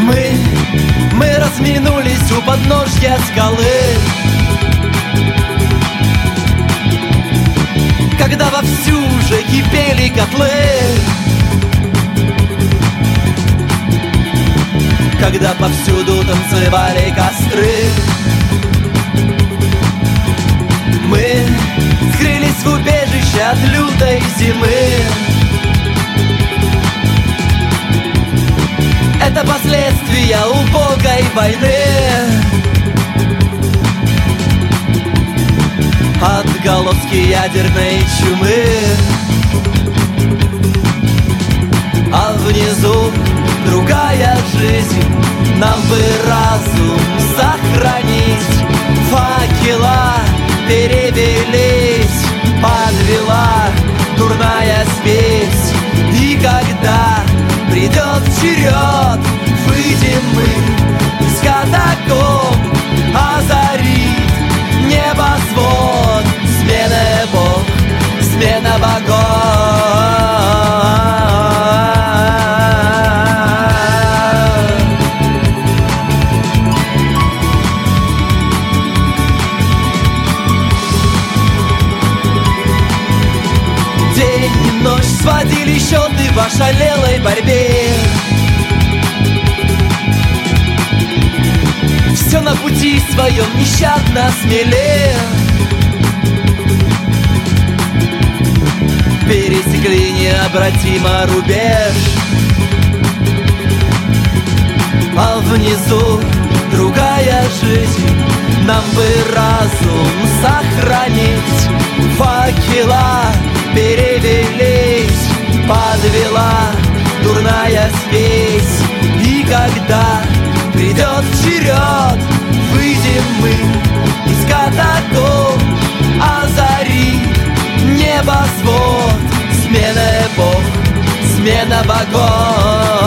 Мы разминулись у подножья скалы, когда вовсю уже кипели котлы, когда повсюду танцевали костры. Мы скрылись в убежище от лютой зимы. Это последствия убогой войны. Отголоски ядерной чумы. А внизу другая жизнь. Нам бы разум сохранить. Факела перевелись, подвела дурная спесь. И когда придет черед, выйдем мы из катакомб, озарит небосвод. Смена эпох, смена богов. День и ночь сводили счеты в ошалелой борьбе. Все на пути своем нещадно смелее. Пересекли необратимо рубеж. А внизу другая жизнь. Нам бы разум сохранить. Факела перевелись, подвела дурная спесь. И когда придет черед, выйдем мы из катакомб, озарит небосвод. Смена эпох, смена богов.